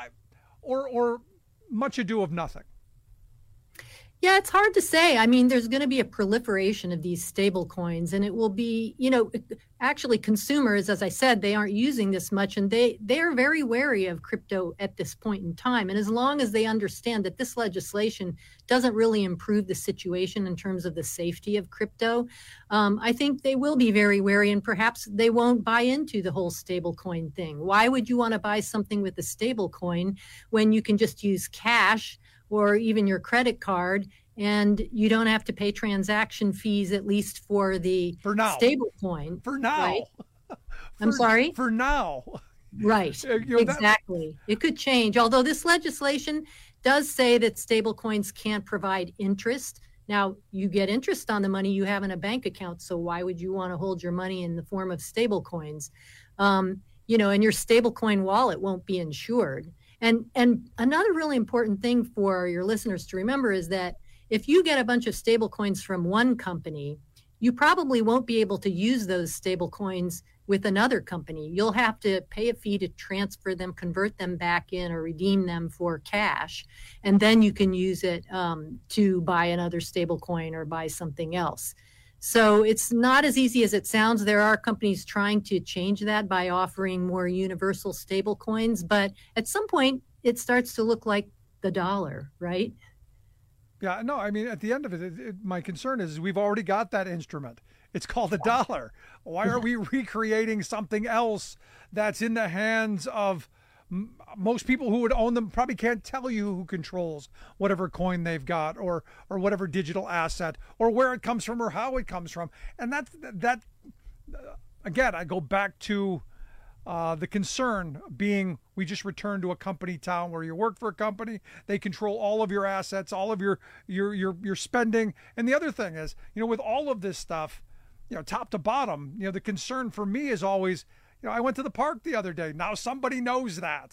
or much ado of nothing. Yeah, it's hard to say. I mean, there's going to be a proliferation of these stable coins, and it will be, actually consumers, as I said, they aren't using this much, and they are very wary of crypto at this point in time. And as long as they understand that this legislation doesn't really improve the situation in terms of the safety of crypto, I think they will be very wary, and perhaps they won't buy into the whole stable coin thing. Why would you want to buy something with a stable coin when you can just use cash or even your credit card, and you don't have to pay transaction fees, at least for the stable coin? For now. Right? I'm sorry? For now. Right. Exactly. It could change. Although this legislation does say that stablecoins can't provide interest. Now, you get interest on the money you have in a bank account. So why would you want to hold your money in the form of stablecoins? And your stablecoin wallet won't be insured. And another really important thing for your listeners to remember is that if you get a bunch of stablecoins from one company, you probably won't be able to use those stablecoins with another company. You'll have to pay a fee to transfer them, convert them back in, or redeem them for cash. And then you can use it to buy another stablecoin or buy something else. So it's not as easy as it sounds. There are companies trying to change that by offering more universal stablecoins. But at some point, it starts to look like the dollar, right? Yeah, no, I mean, at the end of it, my concern is we've already got that instrument. It's called the dollar. Why are we recreating something else that's in the hands of most people who would own them? Probably can't tell you who controls whatever coin they've got or whatever digital asset or where it comes from or how it comes from. And that again, I go back to the concern being we just returned to a company town where you work for a company. They control all of your assets, all of your spending. And the other thing is, with all of this stuff, top to bottom, the concern for me is always, I went to the park the other day. Now somebody knows that.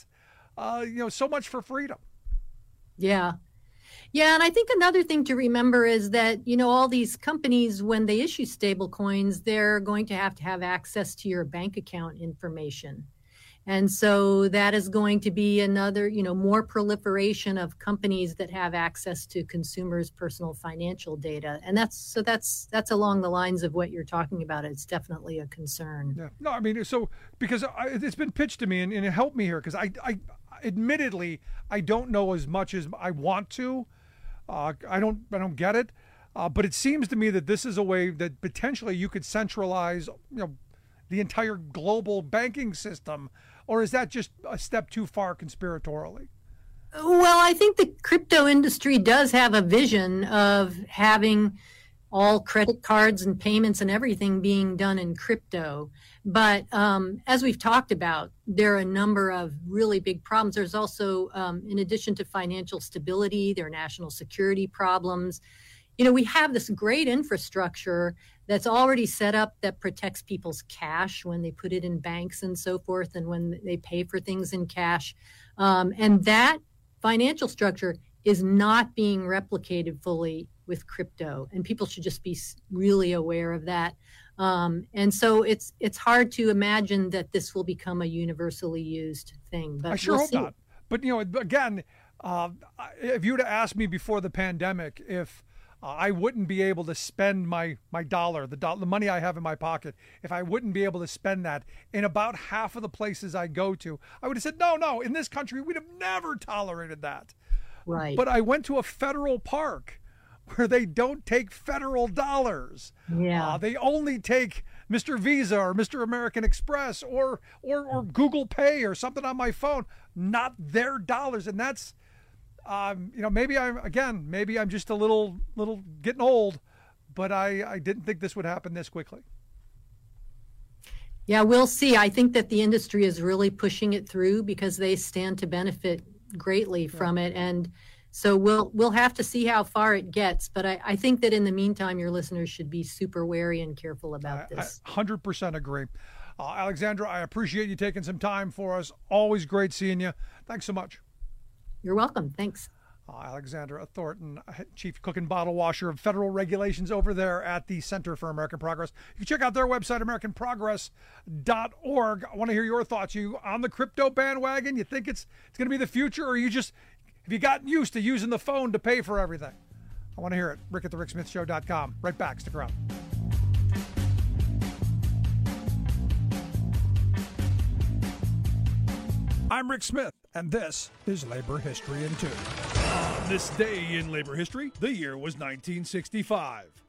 So much for freedom. Yeah. Yeah, and I think another thing to remember is that, all these companies, when they issue stable coins, they're going to have access to your bank account information. And so that is going to be another, more proliferation of companies that have access to consumers' personal financial data. And that's along the lines of what you're talking about. It's definitely a concern. Yeah. No, I mean, because it's been pitched to me and it helped me here because I admittedly, I don't know as much as I want to. I don't get it. But it seems to me that this is a way that potentially you could centralize, the entire global banking system. Or is that just a step too far conspiratorially? Well, I think the crypto industry does have a vision of having all credit cards and payments and everything being done in crypto. But as we've talked about, there are a number of really big problems. There's also, in addition to financial stability, there are national security problems. We have this great infrastructure that's already set up that protects people's cash when they put it in banks and so forth, and when they pay for things in cash. And that financial structure is not being replicated fully with crypto, and people should just be really aware of that. And so it's hard to imagine that this will become a universally used thing. But I sure hope not. But again, if you would have asked me before the pandemic if I wouldn't be able to spend my dollar, the money I have in my pocket, if I wouldn't be able to spend that in about half of the places I go to, I would have said, no, in this country, we'd have never tolerated that. Right. But I went to a federal park where they don't take federal dollars. Yeah. They only take Mr. Visa or Mr. American Express or Google Pay or something on my phone, not their dollars. And that's, maybe I'm just a little getting old, but I didn't think this would happen this quickly. Yeah, we'll see. I think that the industry is really pushing it through because they stand to benefit greatly from it. And so we'll have to see how far it gets. But I think that in the meantime, your listeners should be super wary and careful about this. I 100% agree. Alexandra, I appreciate you taking some time for us. Always great seeing you. Thanks so much. You're welcome. Thanks. Alexandra Thornton, Chief Cook and Bottle Washer of Federal Regulations over there at the Center for American Progress. You can check out their website, AmericanProgress.org. I want to hear your thoughts. Are you on the crypto bandwagon? You think it's going to be the future, or have you gotten used to using the phone to pay for everything? I want to hear it. Rick at TheRickSmithShow.com. Right back. Stick around. I'm Rick Smith, and this is Labor History in 2. On this day in labor history, the year was 1965.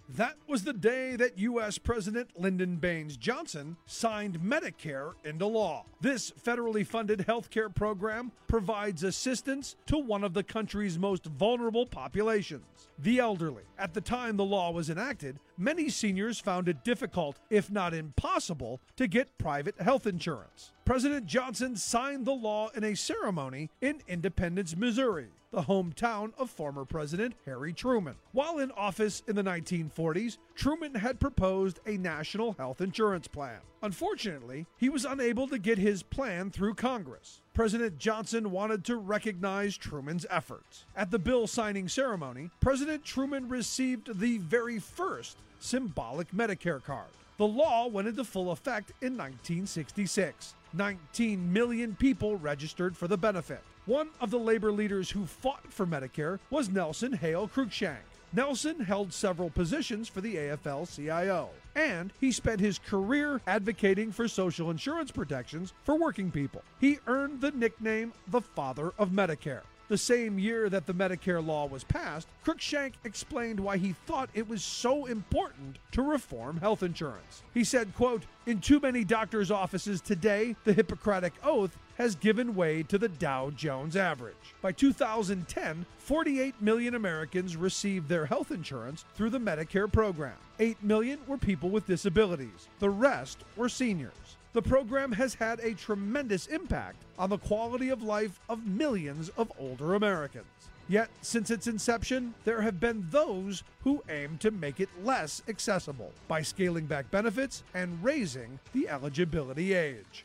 That was the day that U.S. President Lyndon Baines Johnson signed Medicare into law. This federally funded health care program provides assistance to one of the country's most vulnerable populations, the elderly. At the time the law was enacted, many seniors found it difficult, if not impossible, to get private health insurance. President Johnson signed the law in a ceremony in Independence, Missouri, the hometown of former President Harry Truman. While in office in the 1940s, Truman had proposed a national health insurance plan. Unfortunately, he was unable to get his plan through Congress. President Johnson wanted to recognize Truman's efforts. At the bill signing ceremony, President Truman received the very first symbolic Medicare card. The law went into full effect in 1966. 19 million people registered for the benefit. One of the labor leaders who fought for Medicare was Nelson Hale Cruikshank. Nelson held several positions for the AFL-CIO, and he spent his career advocating for social insurance protections for working people. He earned the nickname the Father of Medicare. The same year that the Medicare law was passed, Cruikshank explained why he thought it was so important to reform health insurance. He said, quote, "In too many doctors' offices today, the Hippocratic Oath has given way to the Dow Jones average." By 2010, 48 million Americans received their health insurance through the Medicare program. 8 million were people with disabilities. The rest were seniors. The program has had a tremendous impact on the quality of life of millions of older Americans. Yet, since its inception, there have been those who aim to make it less accessible by scaling back benefits and raising the eligibility age.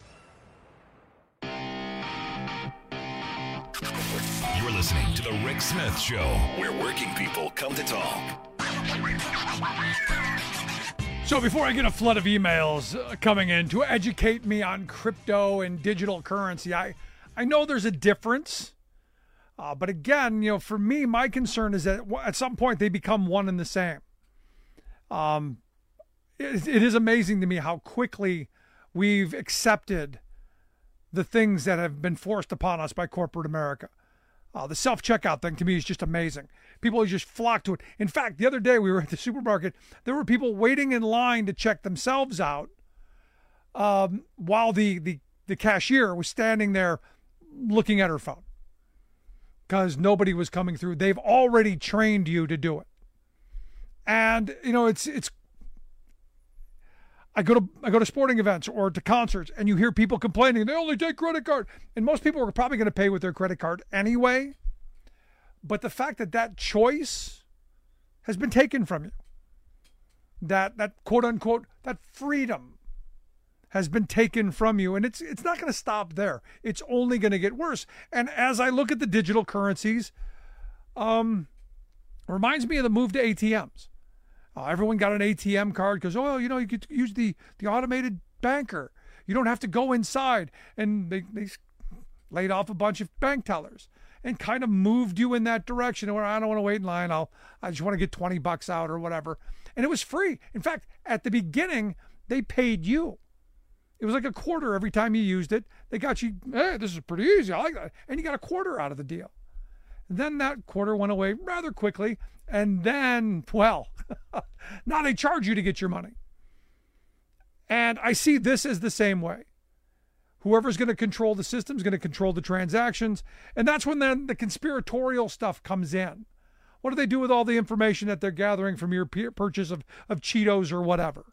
You're listening to The Rick Smith Show, where working people come to talk. So before I get a flood of emails coming in to educate me on crypto and digital currency, I know there's a difference. But again, for me, my concern is that at some point they become one and the same. It is amazing to me how quickly we've accepted the things that have been forced upon us by corporate America. The self-checkout thing to me is just amazing. People just flock to it. In fact, the other day we were at the supermarket. There were people waiting in line to check themselves out while the cashier was standing there looking at her phone because nobody was coming through. They've already trained you to do it. And, it's I go to sporting events or to concerts, and you hear people complaining they only take credit card, and most people are probably going to pay with their credit card anyway. But the fact that choice has been taken from you, that quote unquote that freedom has been taken from you, and it's not going to stop there. It's only going to get worse. And as I look at the digital currencies, reminds me of the move to ATMs. Everyone got an ATM card because, you could use the automated banker. You don't have to go inside. And they laid off a bunch of bank tellers and kind of moved you in that direction where I don't want to wait in line. I just want to get $20 out or whatever. And it was free. In fact, at the beginning, they paid you. It was like a quarter every time you used it. They got you, hey, this is pretty easy. I like that. And you got a quarter out of the deal. Then that quarter went away rather quickly. And then, now they charge you to get your money. And I see this as the same way. Whoever's going to control the system is going to control the transactions. And that's when then the conspiratorial stuff comes in. What do they do with all the information that they're gathering from your purchase of Cheetos or whatever?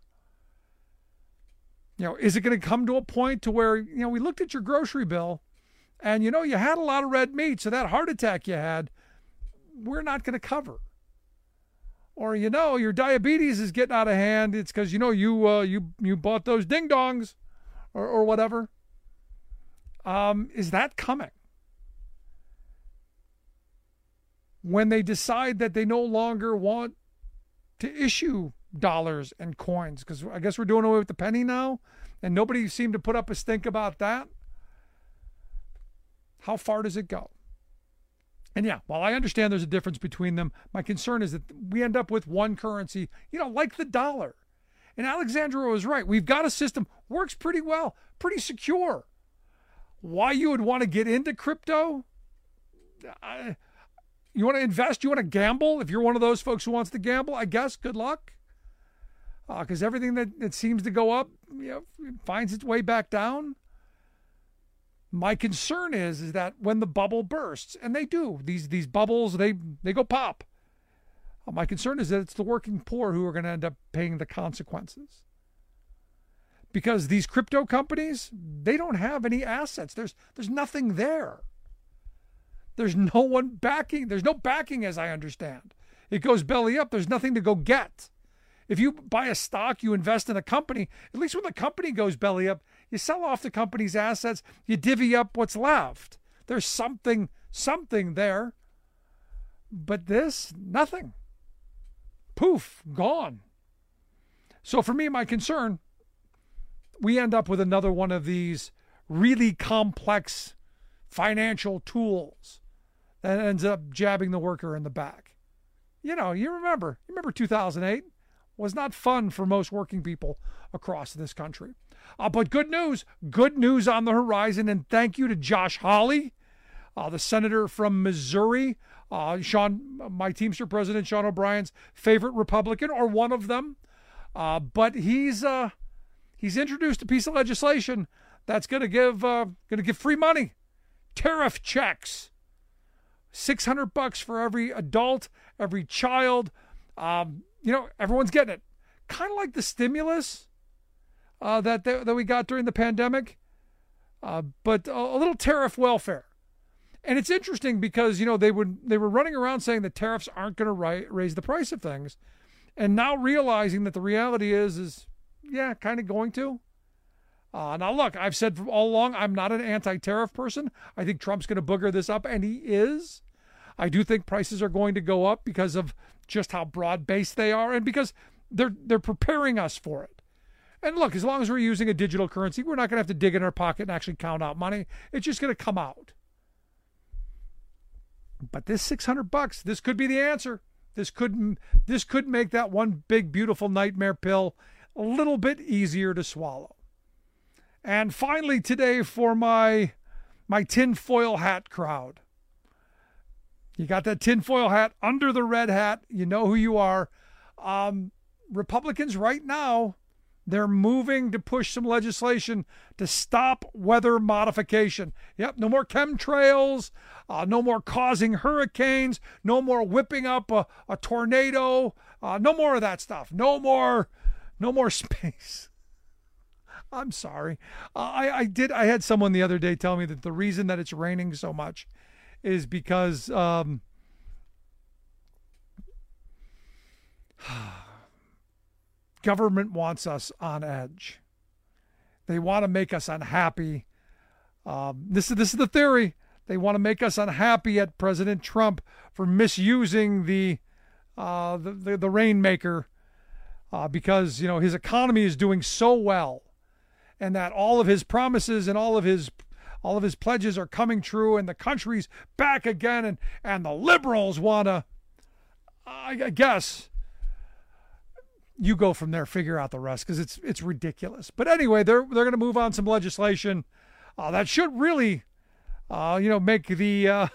Is it going to come to a point to where, we looked at your grocery bill and, you had a lot of red meat. So that heart attack you had, we're not going to cover. Or, your diabetes is getting out of hand. It's because, you bought those ding dongs or whatever. Is that coming? When they decide that they no longer want to issue dollars and coins, because I guess we're doing away with the penny now, and nobody seemed to put up a stink about that. How far does it go? And yeah, while I understand there's a difference between them, my concern is that we end up with one currency, like the dollar. And Alexandra was right. We've got a system, works pretty well, pretty secure. Why you would want to get into crypto? You want to invest? You want to gamble? If you're one of those folks who wants to gamble, I guess, good luck. Because everything that seems to go up, finds its way back down. My concern is that when the bubble bursts, and they do, these bubbles, they go pop. My concern is that it's the working poor who are going to end up paying the consequences. Because these crypto companies, they don't have any assets. There's nothing there. There's no one backing. There's no backing, as I understand. It goes belly up. There's nothing to go get. If you buy a stock, you invest in a company, at least when the company goes belly up, you sell off the company's assets, you divvy up what's left. There's something there. But this, nothing. Poof, gone. So for me, my concern, we end up with another one of these really complex financial tools that ends up jabbing the worker in the back. You remember 2008 was not fun for most working people across this country. But good news on the horizon, and thank you to Josh Hawley, the senator from Missouri, my Teamster president, Sean O'Brien's favorite Republican, or one of them. But he's introduced a piece of legislation that's going to give free money, tariff checks, $600 for every adult, every child. Everyone's getting it. Kind of like the stimulus that we got during the pandemic, but a little tariff welfare. And it's interesting because, they were running around saying that tariffs aren't going to raise the price of things. And now realizing that the reality is kind of going to. Now, look, I've said all along, I'm not an anti-tariff person. I think Trump's going to booger this up, and he is. I do think prices are going to go up because of just how broad-based they are and because they're preparing us for it. And look, as long as we're using a digital currency, we're not going to have to dig in our pocket and actually count out money. It's just going to come out. But this $600, this could be the answer. This could make that one big, beautiful nightmare pill a little bit easier to swallow. And finally today for my tinfoil hat crowd. You got that tinfoil hat under the red hat. You know who you are. Republicans right now, they're moving to push some legislation to stop weather modification. Yep, no more chemtrails, no more causing hurricanes, no more whipping up a tornado, no more of that stuff. No more space. I'm sorry. I had someone the other day tell me that the reason that it's raining so much is because government wants us on edge. They want to make us unhappy. This is the theory. They want to make us unhappy at President Trump for misusing the rainmaker because his economy is doing so well, and that all of his promises and all of his pledges are coming true, and the country's back again, and the liberals want to, I guess, you go from there, figure out the rest, because it's ridiculous. But anyway, they're going to move on some legislation that should really, make the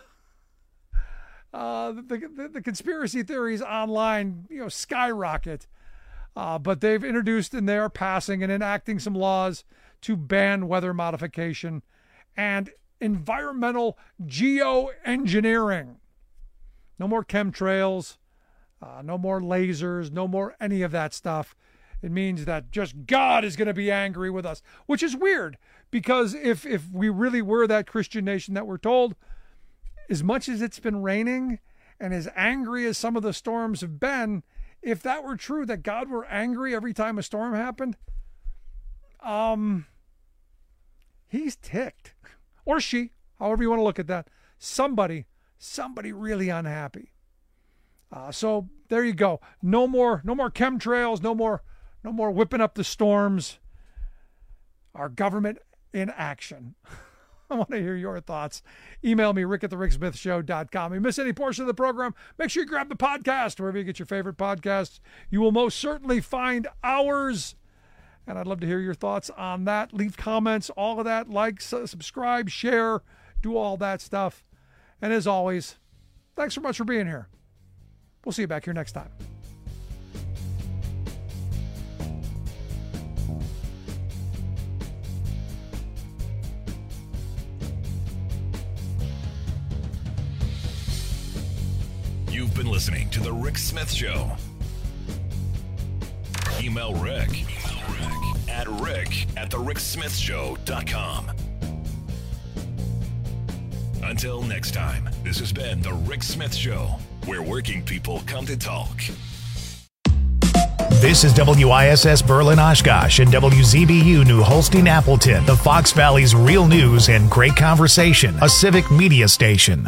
conspiracy theories online, skyrocket. But they've introduced and they are passing and enacting some laws to ban weather modification and environmental geoengineering. No more chemtrails, no more lasers, no more any of that stuff. It means that just God is going to be angry with us, which is weird because if we really were that Christian nation that we're told, as much as it's been raining and as angry as some of the storms have been, if that were true, that God were angry every time a storm happened, he's ticked. Or she, however you want to look at that. Somebody really unhappy. So there you go. No more chemtrails, no more whipping up the storms. Our government in action. I want to hear your thoughts. Email me, rick@thericksmithshow.com. If you miss any portion of the program, make sure you grab the podcast wherever you get your favorite podcasts. You will most certainly find ours. And I'd love to hear your thoughts on that. Leave comments, all of that. Like, subscribe, share, do all that stuff. And as always, Thanks so much for being here. We'll see you back here next time. You've been listening to The Rick Smith Show. Email Rick at rick@thericksmithshow.com. Until next time, this has been The Rick Smith Show, where working people come to talk. This is WISS Berlin Oshkosh and WZBU New Holstein Appleton, the Fox Valley's real news and great conversation, a civic media station.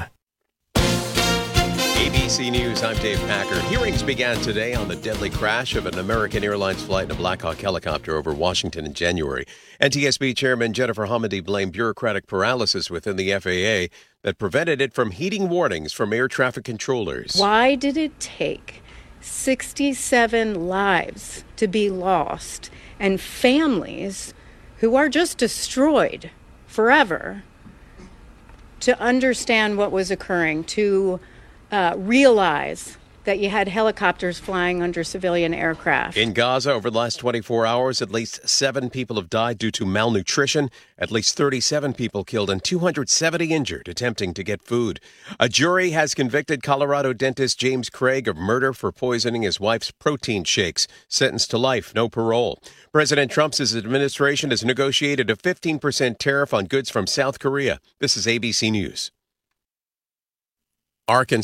ABC News, I'm Dave Packer. Hearings began today on the deadly crash of an American Airlines flight in a Black Hawk helicopter over Washington in January. NTSB Chairman Jennifer Homendy blamed bureaucratic paralysis within the FAA that prevented it from heeding warnings from air traffic controllers. Why did it take 67 lives to be lost and families who are just destroyed forever to understand what was occurring, to realize that you had helicopters flying under civilian aircraft? In Gaza, over the last 24 hours, at least 7 people have died due to malnutrition, at least 37 people killed, and 270 injured attempting to get food. A jury has convicted Colorado dentist James Craig of murder for poisoning his wife's protein shakes, sentenced to life, no parole. President Trump's administration has negotiated a 15% tariff on goods from South Korea. This is ABC News. Arkansas